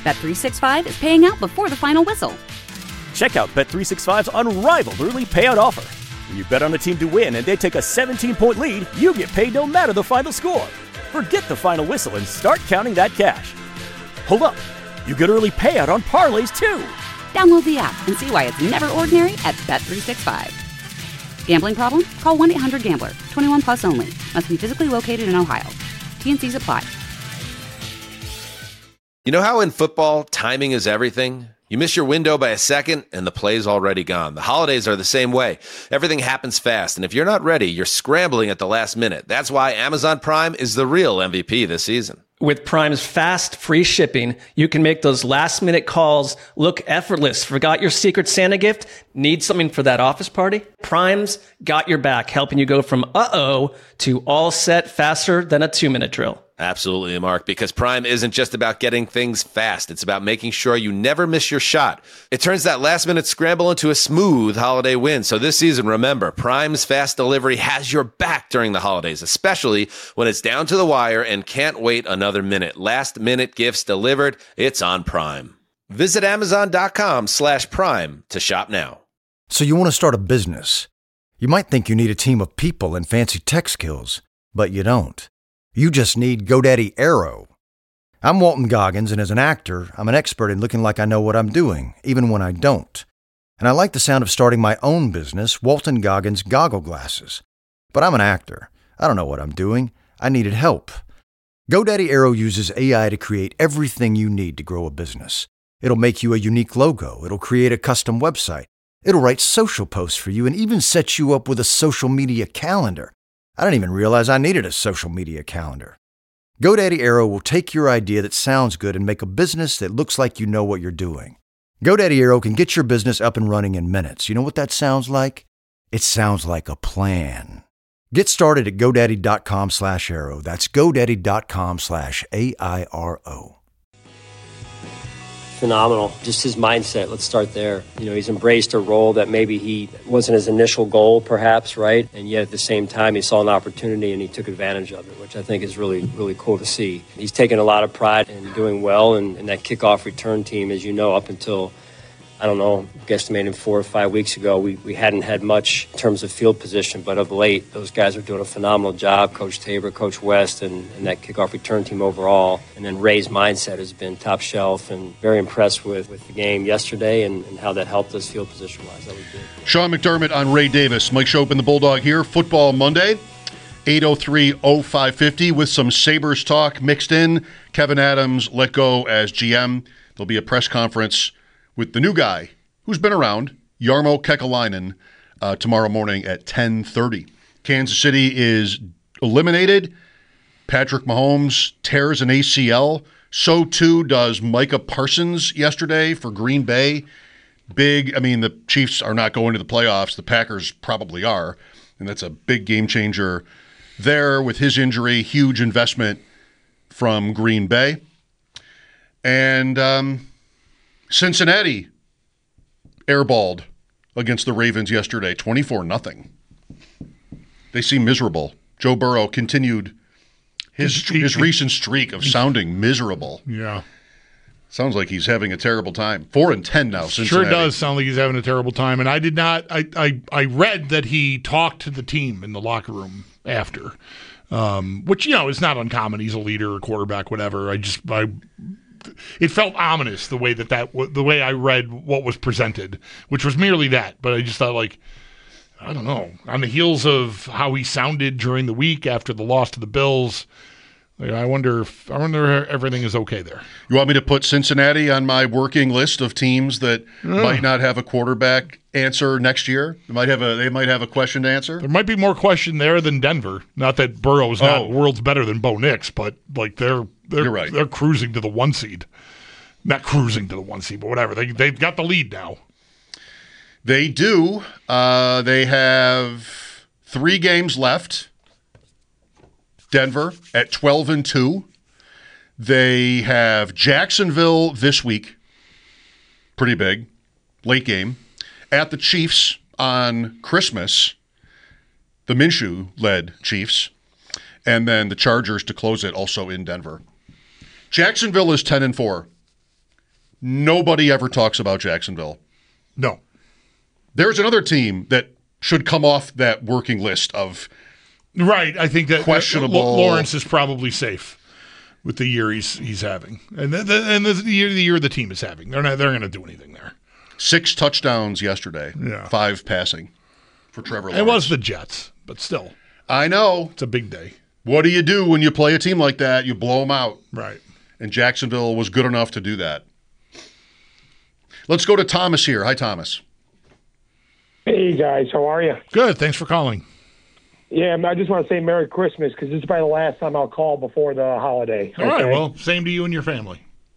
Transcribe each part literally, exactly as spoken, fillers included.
Bet three sixty-five is paying out before the final whistle. Check out Bet three sixty-five's unrivaled early payout offer. When you bet on a team to win and they take a seventeen-point lead, you get paid no matter the final score. Forget the final whistle and start counting that cash. Hold up. You get early payout on parlays, too. Download the app and see why it's never ordinary at Bet three sixty-five. Gambling problem? Call one eight hundred gambler. twenty-one plus only. Must be physically located in Ohio. T N Cs apply. You know how in football, timing is everything? You miss your window by a second, and the play's already gone. The holidays are the same way. Everything happens fast, and if you're not ready, you're scrambling at the last minute. That's why Amazon Prime is the real M V P this season. With Prime's fast, free shipping, you can make those last-minute calls look effortless. Forgot your Secret Santa gift? Need something for that office party? Prime's got your back, helping you go from uh-oh to all set faster than a two-minute drill. Absolutely, Mark, because Prime isn't just about getting things fast. It's about making sure you never miss your shot. It turns that last-minute scramble into a smooth holiday win. So this season, remember, Prime's fast delivery has your back during the holidays, especially when it's down to the wire and can't wait another minute. Last-minute gifts delivered, it's on Prime. Visit Amazon.com slash Prime to shop now. So you want to start a business. You might think you need a team of people and fancy tech skills, but you don't. You just need GoDaddy Aero. I'm Walton Goggins, and as an actor, I'm an expert in looking like I know what I'm doing, even when I don't. And I like the sound of starting my own business, Walton Goggins Goggle Glasses. But I'm an actor. I don't know what I'm doing. I needed help. GoDaddy Aero uses A I to create everything you need to grow a business. It'll make you a unique logo. It'll create a custom website. It'll write social posts for you and even set you up with a social media calendar. I didn't even realize I needed a social media calendar. GoDaddy Aero will take your idea that sounds good and make a business that looks like you know what you're doing. GoDaddy Aero can get your business up and running in minutes. You know what that sounds like? It sounds like a plan. Get started at GoDaddy.com slash Aero. That's GoDaddy.com slash A I R O. Phenomenal. Just his mindset. Let's start there. You know, he's embraced a role that maybe he wasn't his initial goal, perhaps, right? And yet at the same time, he saw an opportunity and he took advantage of it, which I think is really, really cool to see. He's taken a lot of pride in doing well, and, and that kickoff return team, as you know, up until, I don't know, guesstimating four or five weeks ago, we, we hadn't had much in terms of field position, but of late, those guys are doing a phenomenal job. Coach Tabor, Coach West, and, and that kickoff return team overall. And then Ray's mindset has been top shelf, and very impressed with, with the game yesterday and, and how that helped us field position-wise. That was good. Sean McDermott on Ray Davis. Mike Shope and the Bulldog here. Football Monday, eight oh three oh five fifty with some Sabres talk mixed in. Kevin Adams let go as G M. There'll be a press conference with the new guy who's been around, Jarmo Kekalainen, uh, tomorrow morning at ten thirty. Kansas City is eliminated. Patrick Mahomes tears an A C L. So too does Micah Parsons yesterday for Green Bay. Big, I mean, the Chiefs are not going to the playoffs. The Packers probably are, and that's a big game changer there with his injury. Huge investment from Green Bay. And um, Cincinnati airballed against the Ravens yesterday, twenty-four nothing. They seem miserable. Joe Burrow continued his his recent streak of sounding miserable. Yeah. Sounds like he's having a terrible time. Four and ten now, Cincinnati. Sure does sound like he's having a terrible time. And I did not, I, I, I read that he talked to the team in the locker room after, um, which, you know, is not uncommon. He's a leader, a quarterback, whatever. I just, I, it felt ominous the way that that, the way I read what was presented, which was merely that. But I just thought, like, I don't know, on the heels of how he sounded during the week after the loss to the Bills, I wonder if I wonder if everything is okay there. You want me to put Cincinnati on my working list of teams that yeah. might not have a quarterback answer next year? They might have a they might have a question to answer. There might be more question there than Denver. Not that Burrow's not oh. worlds better than Bo Nix, but like they're they're You're right. they're cruising to the one seed. Not cruising to the one seed, but whatever. They they've got the lead now. They do. Uh, they have three games left. Denver at twelve and two. They have Jacksonville this week. Pretty big. Late game. At the Chiefs on Christmas. The Minshew-led Chiefs. And then the Chargers to close it also in Denver. Jacksonville is ten and four. Nobody ever talks about Jacksonville. No. There's another team that should come off that working list of right. I think that questionable. Uh, Lawrence is probably safe with the year he's he's having, and the, the and the year the year the team is having. They're not they're going to do anything there. Six touchdowns yesterday. Yeah. Five passing for Trevor Lawrence. It was the Jets, but still, I know it's a big day. What do you do when you play a team like that? You blow them out. Right. And Jacksonville was good enough to do that. Let's go to Thomas here. Hi, Thomas. Hey, guys. How are you? Good. Thanks for calling. Yeah, I just want to say Merry Christmas because this is probably the last time I'll call before the holiday. All okay? right. Well, same to you and your family.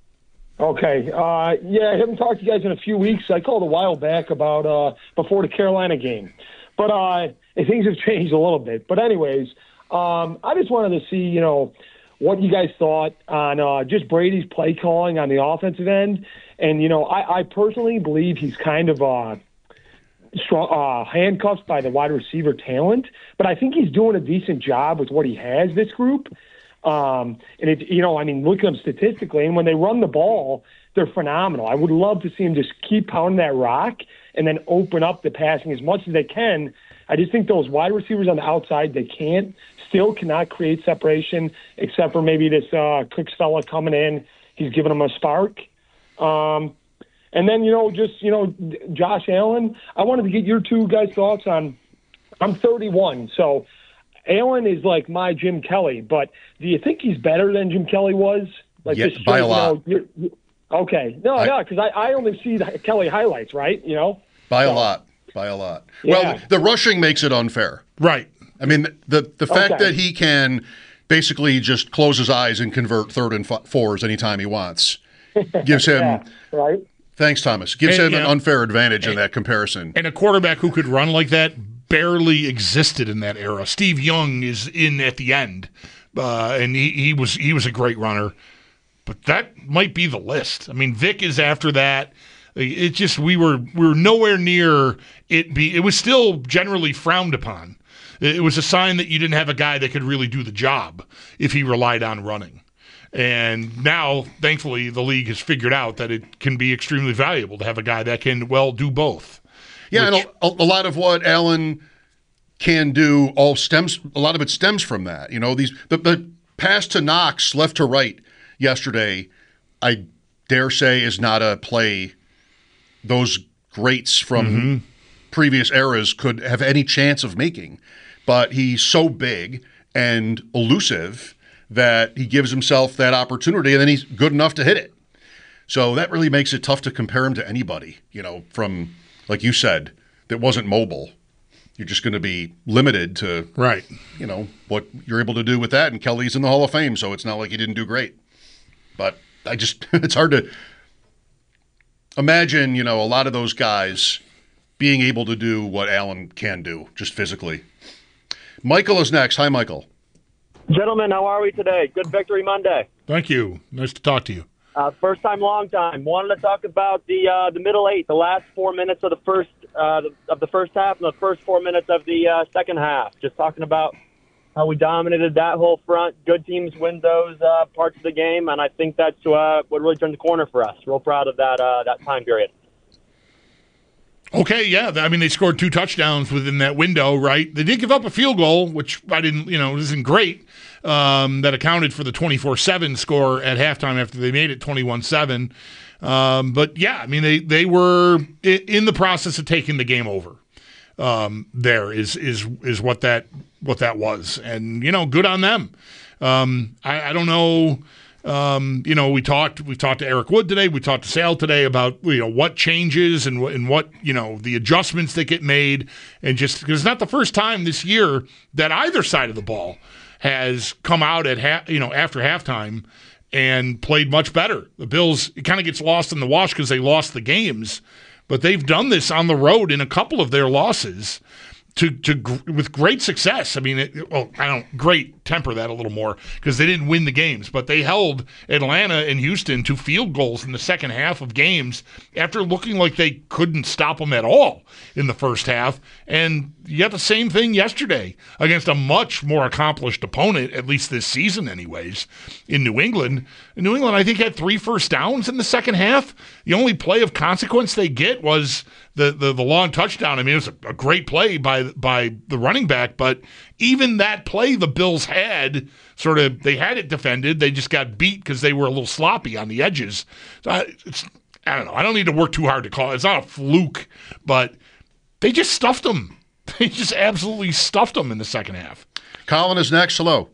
Okay. Uh, yeah, I haven't talked to you guys in a few weeks. I called a while back about uh, before the Carolina game. But uh, things have changed a little bit. But anyways, um, I just wanted to see, you know, what you guys thought on uh, just Brady's play calling on the offensive end. And, you know, I, I personally believe he's kind of uh, strong, uh, handcuffed by the wide receiver talent. But I think he's doing a decent job with what he has, this group. Um, and, it, you know, I mean, look at them statistically. And when they run the ball, they're phenomenal. I would love to see him just keep pounding that rock and then open up the passing as much as they can. I just think those wide receivers on the outside, they can't, still cannot create separation except for maybe this uh, Cooks fella coming in. He's giving them a spark. Um, and then, you know, just, you know, Josh Allen, I wanted to get your two guys' thoughts on, I'm thirty-one, so Allen is like my Jim Kelly, but do you think he's better than Jim Kelly was? Like yeah, this by a you lot. Know, you're, you're, okay. No, I, no, because I, I only see the Kelly highlights, right? You know? By so, a lot. By a lot. Yeah. Well, the rushing makes it unfair. Right. I mean, the the fact okay. that he can basically just close his eyes and convert third and fours anytime he wants gives him yeah, right. Thanks, Thomas. Gives and, him yeah. an unfair advantage and, in that comparison. And a quarterback who could run like that barely existed in that era. Steve Young is in at the end, uh, and he, he was he was a great runner. But that might be the list. I mean, Vic is after that. It just we were we were nowhere near it. Be it was still generally frowned upon. It was a sign that you didn't have a guy that could really do the job if he relied on running. And now, thankfully, the league has figured out that it can be extremely valuable to have a guy that can, well, do both. Yeah, which, and a, a lot of what Allen can do all stems, a lot of it stems from that. You know, these the, the pass to Knox left to right yesterday, I dare say, is not a play those greats from mm-hmm. previous eras could have any chance of making. But he's so big and elusive that he gives himself that opportunity, and then he's good enough to hit it. So that really makes it tough to compare him to anybody, you know, from, like you said, that wasn't mobile. You're just going to be limited to, right. you know, what you're able to do with that. And Kelly's in the Hall of Fame, so it's not like he didn't do great. But I just, it's hard to imagine, you know, a lot of those guys being able to do what Allen can do, just physically. Michael is next. Hi, Michael. Gentlemen, how are we today? Good Victory Monday. Thank you. Nice to talk to you. Uh, first time, long time. Wanted to talk about the uh, the middle eight, the last four minutes of the first uh, of the first half, and the first four minutes of the uh, second half. Just talking about how we dominated that whole front. Good teams win those uh, parts of the game, and I think that's uh, what really turned the corner for us. Real proud of that uh, that time period. Okay, yeah. I mean, they scored two touchdowns within that window, right? They did give up a field goal, which I didn't, you know, isn't great. Um, that accounted for the twenty-four seven score at halftime after they made it twenty-one seven. Um, but, yeah, I mean, they, they were in the process of taking the game over. Um, there is is is what that what that was. And, you know, good on them. Um, I, I don't know. Um, you know, we talked we talked to Eric Wood today. We talked to Sal today about, you know, what changes and, and what, you know, the adjustments that get made. And just because it's not the first time this year that either side of the ball has come out at, ha- you know, after halftime and played much better. The Bills, it kind of gets lost in the wash because they lost the games, but they've done this on the road in a couple of their losses. to to gr- with great success. I mean, it, well, I don't great temper that a little more because they didn't win the games, but they held Atlanta and Houston to field goals in the second half of games after looking like they couldn't stop them at all in the first half. And you got the same thing yesterday against a much more accomplished opponent, at least this season, anyways, in New England. In New England, I think, had three first downs in the second half. The only play of consequence they get was the the, the long touchdown. I mean, it was a, a great play by by the running back, but even that play the Bills had sort of, they had it defended. They just got beat because they were a little sloppy on the edges. So I, it's, I don't know. I don't need to work too hard to call it. It's not a fluke, but they just stuffed them. They just absolutely stuffed them in the second half. Colin is next. Hello.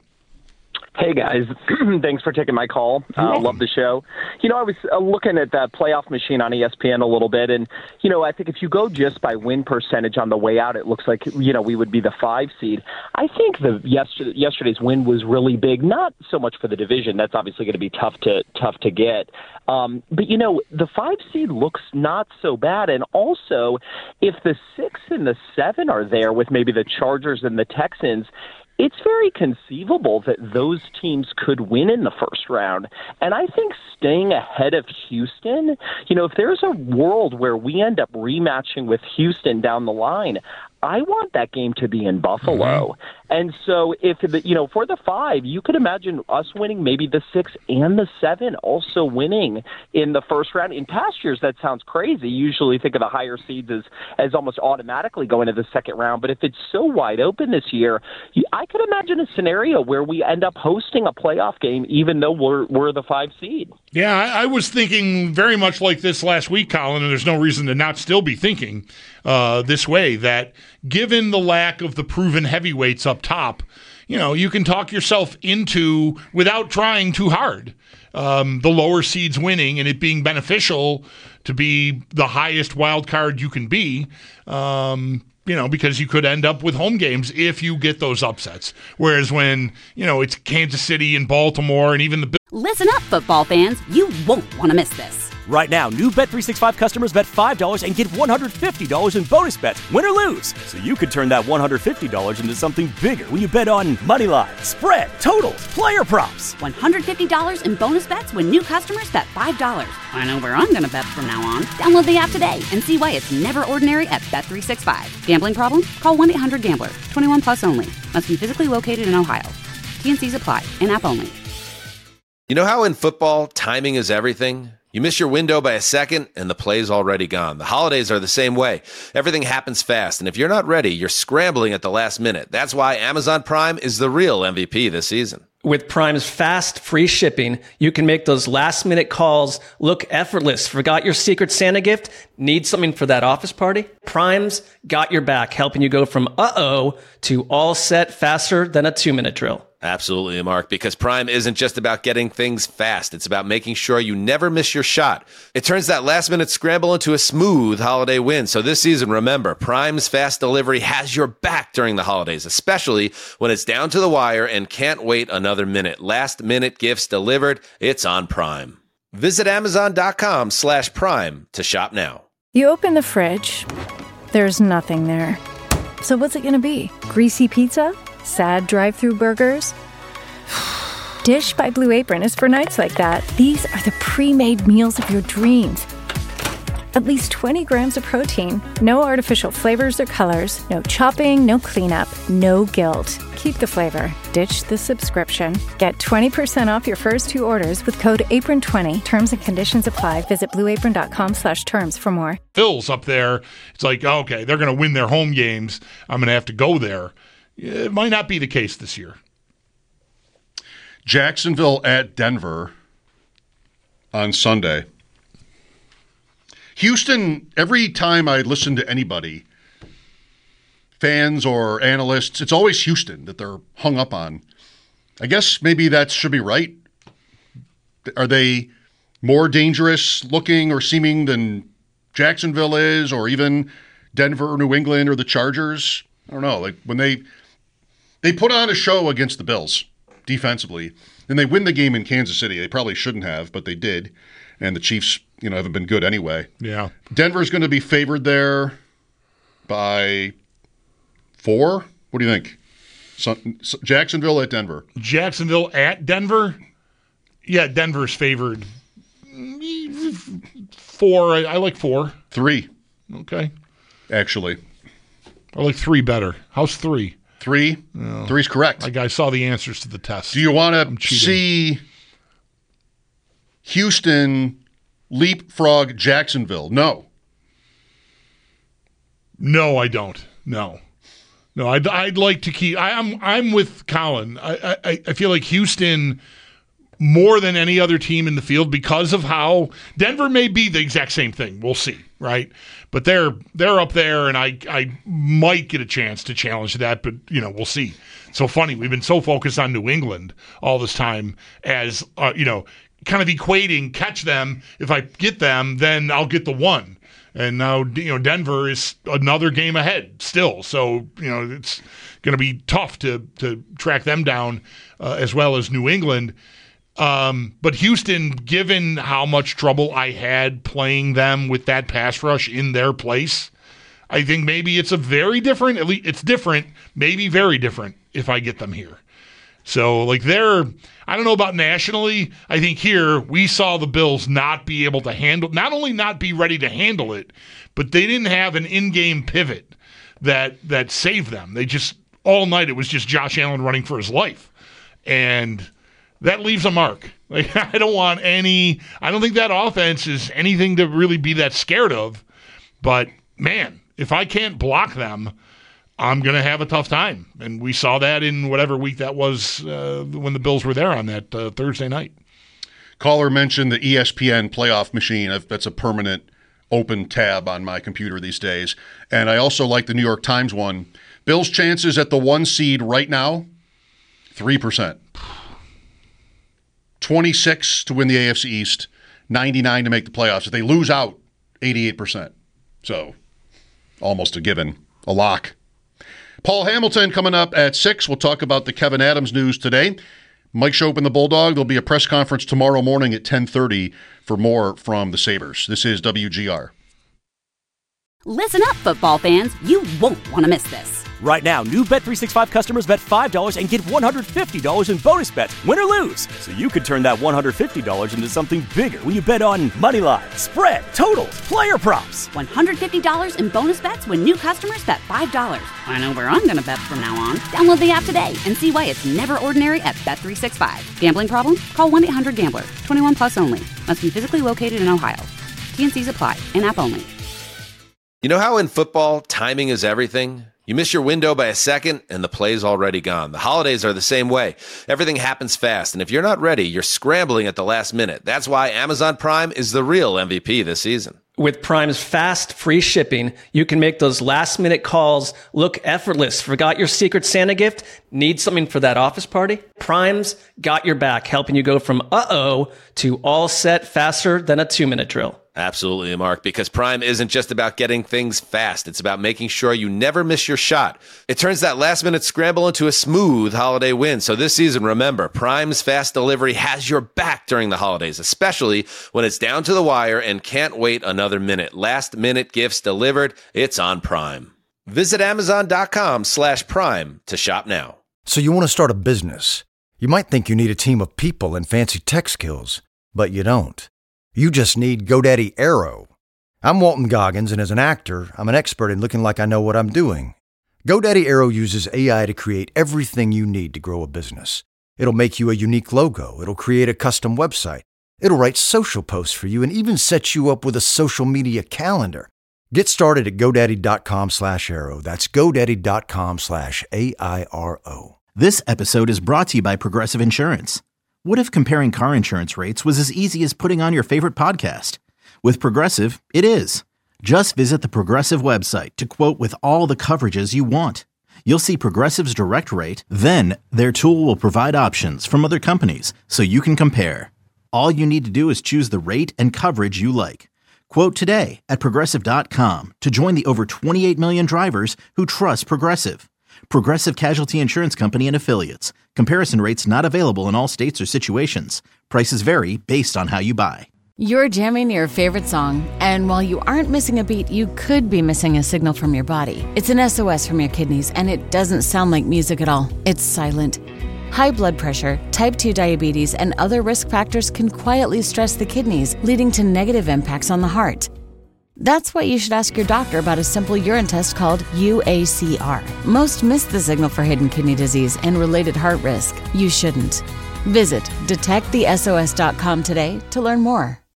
Hey, guys. Thanks for taking my call. I uh, love the show. You know, I was uh, looking at that playoff machine on E S P N a little bit, and, you know, I think if you go just by win percentage on the way out, it looks like, you know, we would be the five seed. I think the yesterday, yesterday's win was really big, not so much for the division. That's obviously going to be tough to tough to get. Um, but, you know, the five seed looks not so bad. And also, if the six and the seven are there with maybe the Chargers and the Texans, it's very conceivable that those teams could win in the first round. And I think staying ahead of Houston, you know, if there's a world where we end up rematching with Houston down the line, I want that game to be in Buffalo. Mm-hmm. And so if, the, you know, for the five, you could imagine us winning maybe the six and the seven also winning in the first round. In past years, that sounds crazy. You usually think of the higher seeds as, as almost automatically going to the second round. But if it's so wide open this year, I could imagine a scenario where we end up hosting a playoff game even though we're, we're the five seed. Yeah, I, I was thinking very much like this last week, Colin, and there's no reason to not still be thinking uh, this way, that given the lack of the proven heavyweights up top, you know, you can talk yourself into, without trying too hard, um, the lower seeds winning and it being beneficial to be the highest wild card you can be, um, you know, because you could end up with home games if you get those upsets. Whereas when, you know, it's Kansas City and Baltimore and even the... Listen up, football fans. You won't want to miss this. Right now, new Bet three sixty-five customers bet five dollars and get one hundred fifty dollars in bonus bets, win or lose. So you could turn that one hundred fifty dollars into something bigger when you bet on money line, spread, totals, player props. one hundred fifty dollars in bonus bets when new customers bet five dollars. I know where I'm going to bet from now on. Download the app today and see why it's never ordinary at Bet three sixty-five. Gambling problem? Call one eight hundred gambler. twenty-one plus only. Must be physically located in Ohio. T N Cs apply. In-app only. You know how in football, timing is everything? You miss your window by a second, and the play's already gone. The holidays are the same way. Everything happens fast, and if you're not ready, you're scrambling at the last minute. That's why Amazon Prime is the real M V P this season. With Prime's fast, free shipping, you can make those last-minute calls look effortless. Forgot your Secret Santa gift? Need something for that office party? Prime's got your back, helping you go from uh-oh to all set faster than a two-minute drill. Absolutely, Mark, because Prime isn't just about getting things fast. It's about making sure you never miss your shot. It turns that last-minute scramble into a smooth holiday win. So this season, remember, Prime's fast delivery has your back during the holidays, especially when it's down to the wire and can't wait another minute. Last-minute gifts delivered. It's on Prime. Visit Amazon.com slash Prime to shop now. You open the fridge. There's nothing there. So what's it going to be? Greasy pizza? Sad drive-thru burgers? Dish by Blue Apron is for nights like that. These are the pre-made meals of your dreams. At least twenty grams of protein, no artificial flavors or colors, no chopping, no cleanup, no guilt. Keep the flavor. Ditch the subscription. Get twenty percent off your first two orders with code apron twenty. Terms and conditions apply. Visit blueapron.com slash terms for more. Phil's up there. It's like, okay, they're going to win their home games. I'm going to have to go there. It might not be the case this year. Jacksonville at Denver on Sunday. Houston, every time I listen to anybody, fans or analysts, it's always Houston that they're hung up on. I guess maybe that should be right. Are they more dangerous looking or seeming than Jacksonville is, or even Denver or New England or the Chargers? I don't know. Like when they they put on a show against the Bills defensively, and they win the game in Kansas City. They probably shouldn't have, but they did. And the Chiefs, you know, haven't been good anyway. Yeah. Denver's going to be favored there by Four? What do you think? So, so Jacksonville at Denver. Jacksonville at Denver? Yeah, Denver's favored. Four. I, I like four. Three. Okay. Actually. I like three better. How's three? Three? No. Three's correct. I, I saw the answers to the test. Do you want to see Houston leapfrog Jacksonville? No. No, I don't. No. No, I'd, I'd like to keep. I, I'm I'm with Colin. I, I I feel like Houston more than any other team in the field because of how Denver may be the exact same thing. We'll see, right? But they're they're up there, and I I might get a chance to challenge that, but you know we'll see. It's so funny. We've been so focused on New England all this time as uh, you know, kind of equating catch them. If I get them, then I'll get the one. And now, you know, Denver is another game ahead still. So, you know, it's going to be tough to to track them down uh, as well as New England. Um, but Houston, given how much trouble I had playing them with that pass rush in their place, I think maybe it's a very different, at least it's different, maybe very different if I get them here. So, like, they're, I don't know about nationally. I think here we saw the Bills not be able to handle, not only not be ready to handle it, but they didn't have an in-game pivot that that saved them. They just, all night, it was just Josh Allen running for his life. And that leaves a mark. Like, I don't want any, I don't think that offense is anything to really be that scared of. But, man, if I can't block them, I'm going to have a tough time. And we saw that in whatever week that was uh, when the Bills were there on that uh, Thursday night. Caller mentioned the E S P N playoff machine. That's a permanent open tab on my computer these days. And I also like the New York Times one. Bills' chances at the one seed right now, three percent. twenty-six to win the A F C East, ninety-nine to make the playoffs. If they lose out, eighty-eight percent. So almost a given, a lock. Paul Hamilton coming up at six. We'll talk about the Kevin Adams news today. Mike Schopp and the Bulldog. There'll be a press conference tomorrow morning at ten thirty for more from the Sabres. This is W G R. Listen up, football fans. You won't want to miss this. Right now, new Bet three sixty-five customers bet five dollars and get one hundred fifty dollars in bonus bets, win or lose. So you could turn that one hundred fifty dollars into something bigger when you bet on money line, spread, totals, player props. one hundred fifty dollars in bonus bets when new customers bet five dollars. I know where I'm going to bet from now on. Download the app today and see why it's never ordinary at Bet three sixty-five. Gambling problem? Call one eight hundred gambler. twenty-one plus only. Must be physically located in Ohio. T and C's apply. In-app only. You know how in football, timing is everything? You miss your window by a second, and the play's already gone. The holidays are the same way. Everything happens fast, and if you're not ready, you're scrambling at the last minute. That's why Amazon Prime is the real M V P this season. With Prime's fast, free shipping, you can make those last-minute calls look effortless. Forgot your Secret Santa gift? Need something for that office party? Prime's got your back, helping you go from uh-oh to all set faster than a two-minute drill. Absolutely, Mark, because Prime isn't just about getting things fast. It's about making sure you never miss your shot. It turns that last-minute scramble into a smooth holiday win. So this season, remember, Prime's fast delivery has your back during the holidays, especially when it's down to the wire and can't wait another minute. Last-minute gifts delivered, it's on Prime. Visit Amazon.com slash Prime to shop now. So you want to start a business. You might think you need a team of people and fancy tech skills, but you don't. You just need GoDaddy Aero. I'm Walton Goggins, and as an actor, I'm an expert in looking like I know what I'm doing. GoDaddy Aero uses A I to create everything you need to grow a business. It'll make you a unique logo. It'll create a custom website. It'll write social posts for you and even set you up with a social media calendar. Get started at GoDaddy.com slash Aero. That's GoDaddy.com slash A I R O. This episode is brought to you by Progressive Insurance. What if comparing car insurance rates was as easy as putting on your favorite podcast? With Progressive, it is. Just visit the Progressive website to quote with all the coverages you want. You'll see Progressive's direct rate, then their tool will provide options from other companies so you can compare. All you need to do is choose the rate and coverage you like. Quote today at Progressive dot com to join the over twenty-eight million drivers who trust Progressive. Progressive Casualty Insurance Company and Affiliates. Comparison rates not available in all states or situations. Prices vary based on how you buy. You're jamming your favorite song, and while you aren't missing a beat, you could be missing a signal from your body. It's an S O S from your kidneys, and it doesn't sound like music at all. It's silent. High blood pressure, type two diabetes, and other risk factors can quietly stress the kidneys, leading to negative impacts on the heart. That's why you should ask your doctor about a simple urine test called U A C R. Most miss the signal for hidden kidney disease and related heart risk. You shouldn't. Visit detect the S O S dot com today to learn more.